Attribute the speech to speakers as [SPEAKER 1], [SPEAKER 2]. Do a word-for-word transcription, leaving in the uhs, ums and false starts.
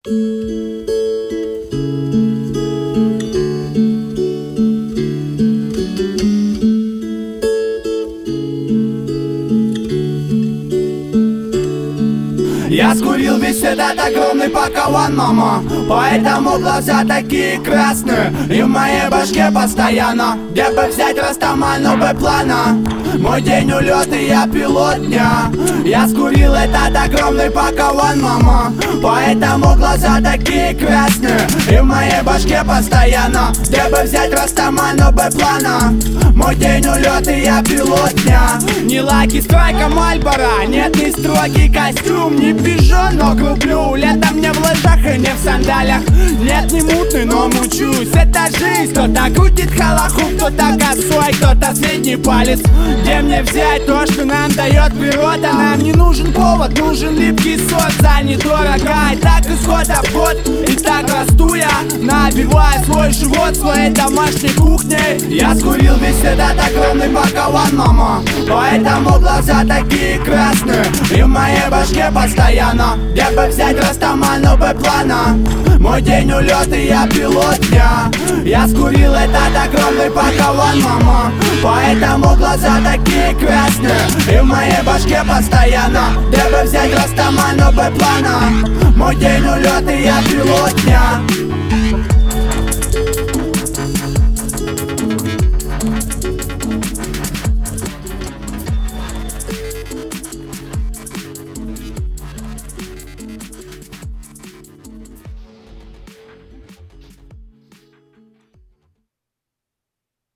[SPEAKER 1] Я скурил весь этот огромный пакован, мама, поэтому глаза такие красные. И в моей башке постоянно, где бы взять растаману Б-плана. Мой день улет и я пилот дня. Я скурил этот огромный пакован, мама, поэтому глаза такие красные. И в моей башке постоянно, где бы взять растаману Б-плана. Мой день улет и я пилот дня. Не лаки, стройка, Мальборо, нет, не строгий костюм, не пижон, но крублю. Летом не в лыжах и не в сандалях. Нет, не мутный, но мучусь. Это жизнь, кто-то крутит халаху, кто-то косой, кто-то средний палец. Где мне взять то, что нам дает природа? Нам не нужен повод, нужен липкий сок. За недорого, и так исход обход. И так расту я, набивая свой живот своей домашней кухней. Я скурил весь этот огромный пакован, мама, поэтому глаза такие красные. И в моей башке постоянно, где бы взять растаману Б-плана. Мой день улет и я пилот дня. Я скурил этот огромный пакован, мама, поэтому глаза такие красные. И в моей башке постоянно, где бы взять растаману Б-плана. Мой день улет и я пилот дня.